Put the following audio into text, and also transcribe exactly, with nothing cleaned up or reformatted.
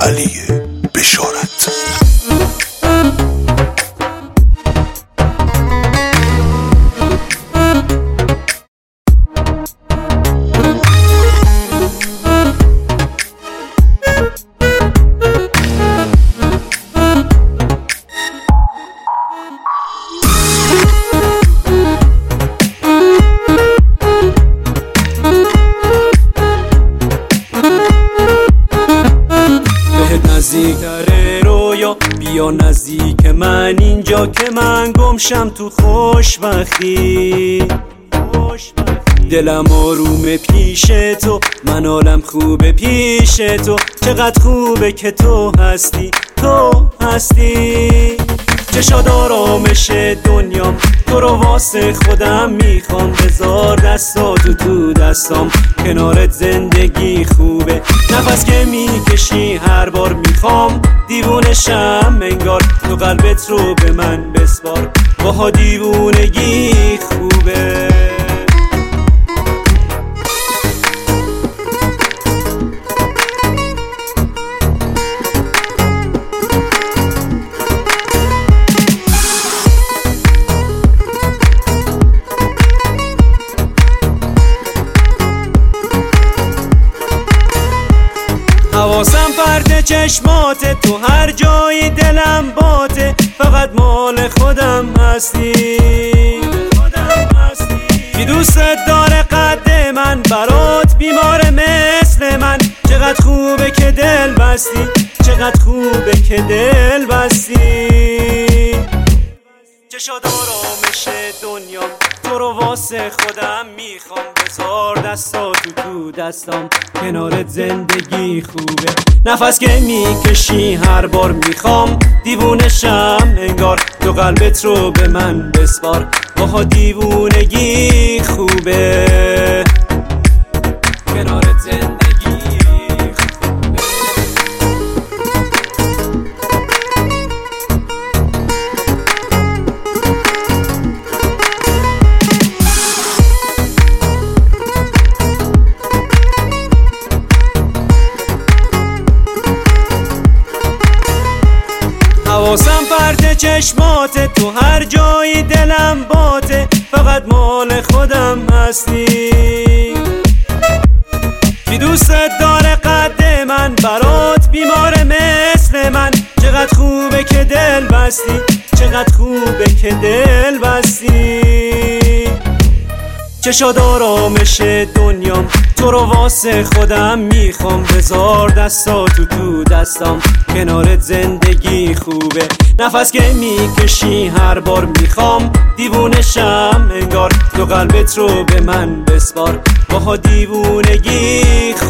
علی بشارت. نزدیکتره رویا بیا نزدیک من اینجا که من گمشم تو خوشبختی. دلم آرومه پیش تو، من حالم خوبه پیش تو. چقدر خوبه که تو هستی، تو هستی. چشاد آرامش دنیام، تو رو واسه خودم میخوام. بذار دستاتو تو دستام، کنارت زندگی خوبه. نفس که میکشی هر بار میخوام دیوونشم انگار. تو قلبت رو به من بسپار، باها دیوونگی خوبه. حواسم پرت چشماته، تو هر جایی دلم باته. فقط مال خودم هستی، کی دوستت داره قد من، برات بیماره مثل من. چقدر خوبه که دل بستی، چقدر خوبه که دل بستی. چشاد آرامش دنیام، تو رو واسه خودم میخوام. بذار دستاتو تو دستام، کنارت زندگی خوبه. نفس که میکشی هر بار میخوام دیوونشم انگار. تو قلبت رو به من بسپار، باها دیوونگی خوبه. کنارت زندگی حواسم پرت چشماته، تو هر جایی دلم باته. فقط مال خودم هستی، کی دوستت داره قد من، برات بیماره مثل من. چقدر خوبه که دل بستی، چقدر خوبه که دل بستی. چشاد آرامش دنیام، تو رو واسه خودم میخوام. بذار دستاتو تو دستام، کنارت زندگی خوبه. نفس که میکشی هر بار میخوام دیوونشم انگار. تو قلبت رو به من بسپار، باها دیوونگی